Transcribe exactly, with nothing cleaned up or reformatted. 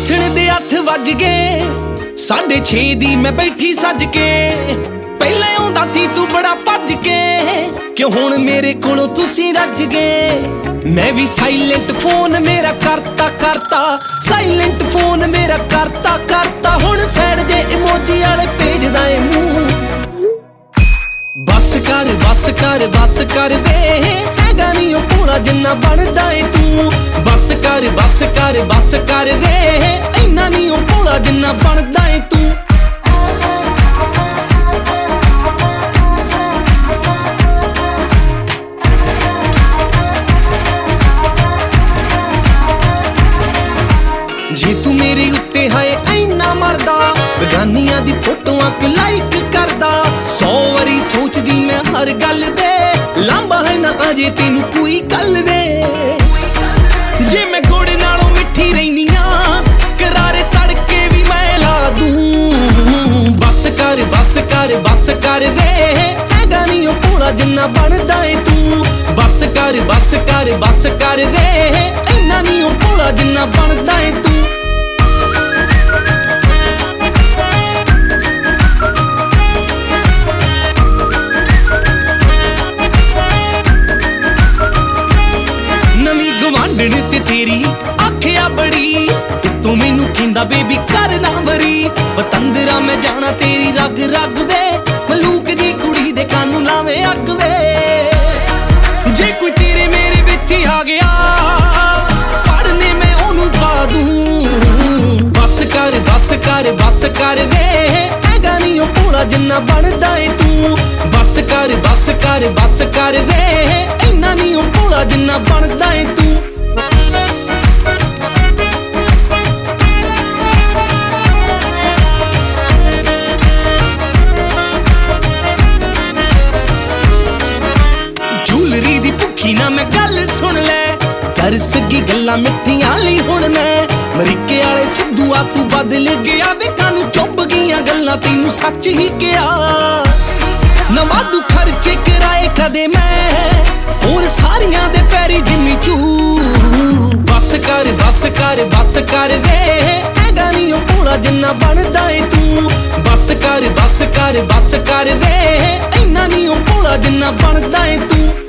ਉੱਠਣ ਦੇ ਅੱਠ ਵੱਜ ਗਏ, ਸਾਢੇ ਛੇ ਦੀ ਮੈਂ ਬੈਠੀ ਸੱਜ ਕੇ। ਪਹਿਲਾਂ ਆਉਂਦਾ ਸੀ ਤੂੰ ਬੜਾ ਭੱਜ ਕੇ, ਕਿਉਂ ਹੁਣ ਮੇਰੇ ਕੋਲੋਂ ਤੁਸੀਂ ਰੱਜ ਗਏ। ਮੈਂ ਵੀ ਸਾਇਲੈਂਟ ਫੋਨ ਮੇਰਾ ਕਰਤਾ ਕਰਤਾ, ਸਾਇਲੈਂਟ ਫੋਨ ਮੇਰਾ ਕਰਤਾ ਕਰਤਾ। ਹੁਣ ਸਾਈਡ ਜੇ ਇਮੋਜੀ ਵਾਲੇ ਭੇਜਦਾ ਏ ਮੂੰਹ। ਬੱਸ ਕਰ ਬੱਸ ਕਰ ਬੱਸ ਕਰ ਵੇ, ਹੈਗਾ ਨੀ ਉਹ ਭੋਲਾ ਜਿੰਨਾ ਬਣਦਾ ਏ ਤੂੰ। ਬੱਸ ਕਰ ਬੱਸ ਕਰ ਬੱਸ ਕਰ ਵੇ, ਇੰਨਾ ਨੀ ਉਹ ਭੋਲਾ ਜਿੰਨਾ ਬਣਦਾ ਏ ਤੂੰ। ਜੇ ਤੂੰ ਮੇਰੇ ਉੱਤੇ ਹਾਏ ਇੰਨਾ ਮਰਦਾ, ਬੇਗਾਨੀਆਂ ਦੀ ਫੋਟੋਆਂ ਕਿ ਲਾਈਕ ਕਰਦਾ। ਸੌ ਵਾਰੀ ਸੋਚਦੀ ਮੈਂ ਹਰ ਗੱਲ ਵੇ, ਲਾਂਭਾ ਹੈ ਨਾ ਅਜੇ ਤੈਨੂੰ ਕੋਈ ਗੱਲ ਵੇ। ਜੇ ਮੈਂ ਗੁੜ ਨਾਲੋਂ ਮਿੱਠੀ ਰਹਿਨੀ ਆਂ, ਕਰਾਰੇ ਤੜਕੇ ਵੀ ਮੈਂ ਲਾ ਦੂੰ। ਬੱਸ ਕਰ ਬੱਸ ਕਰ ਬੱਸ ਕਰ ਵੇ, ਹੈਗਾ ਨੀ ਉਹ ਭੋਲਾ ਜਿੰਨਾ ਬਣਦਾ ਏ ਤੂੰ। ਬੱਸ ਕਰ ਬੱਸ ਕਰ ਬੱਸ ਕਰ ਵੇ, ਇੰਨਾ ਨੀ ਉਹ ਭੋਲਾ ਜਿੰਨਾ ਬਣਦਾ ਏ ਤੂੰ। ਨਵੀਂ ਗਵਾਂਢਣ ਤੇ ਤੇਰੀ ਆਖਿਆ ਬੜੀ, ਤੂੰ ਮੈਨੂੰ ਕਹਿੰਦਾ ਬੇਬੀ ਕਰ ਨਾ ਵਰੀ। ਪਤੰਦਰਾ ਮੈਂ ਜਾਣਾ ਤੇਰੀ ਰਗ ਰਗ ਵੇ, ਮਲੂਕ ਦੀ ਕੁੜੀ ਦੇ ਕੰਨ ਲਾਵੇਂ ਅੱਗ ਵੇ। ਜੇ ਕੋਈ ਤੇਰੇ ਮੇਰੇ ਵਿੱਚ ਆ ਗਿਆ, ਪੜਨੇ ਮੈਂ ਉਹਨੂੰ ਪਾ ਦੂੰ। ਬੱਸ ਕਰ ਬੱਸ ਕਰ ਬੱਸ ਕਰ ਵੇ, ਹੈਗਾ ਨੀ ਉਹ ਭੋਲਾ ਜਿੰਨਾ ਬਣਦਾ ਏ ਤੂੰ। ਬੱਸ ਕਰ ਬੱਸ ਕਰ ਬੱਸ ਕਰ ਵੇ, ਇੰਨਾ ਨੀ ਉਹ ਭੋਲਾ ਜਿੰਨਾ ਬਣਦਾ ਏ ਤੂੰ। ਜੂਲਰੀ ਦੀ ਭੁੱਖੀ ਨਾ ਮੈਂ ਗੱਲ ਸੁਣ ਲੈ, ਕਰ ਸਕੀ ਗੱਲਾਂ ਮਿੱਠੀਆਂ ਲਈ ਹੁਣ ਮੈਂ। ਮਰੀਕੇ ਵਾਲੇ ਸਿੱਧੂ ਆ ਤੂੰ ਬਦਲ ਗਿਆ ਵੇ, ਕਾਨੂੰ ਚੁੱਭ ਗਈਆਂ ਗੱਲਾਂ ਤੈਨੂੰ ਸੱਚ ਹੀ ਕਿਹਾ। ਨਾ ਵਾਧੂ ਖਰਚੇ ਕਰਾਏ ਕਦੇ ਮੈਂ, ਹੋਰ ਸਾਰੀਆਂ ਦੇ ਪੈਰੀ ਜਿੰਮੀ ਚੂ। ਬੱਸ ਕਰ ਬੱਸ ਕਰ ਬੱਸ ਕਰ ਵੇ, ਹੈਗਾ ਨੀ ਉਹ ਭੋਲਾ ਜਿੰਨਾ ਬਣਦਾ ਏ ਤੂੰ। ਬੱਸ ਕਰ ਬੱਸ ਕਰ ਬੱਸ ਕਰ ਵੇ, ਇੰਨਾ ਨੀ ਉਹ ਭੋਲਾ ਜਿੰਨਾ ਬਣਦਾ ਏ ਤੂੰ।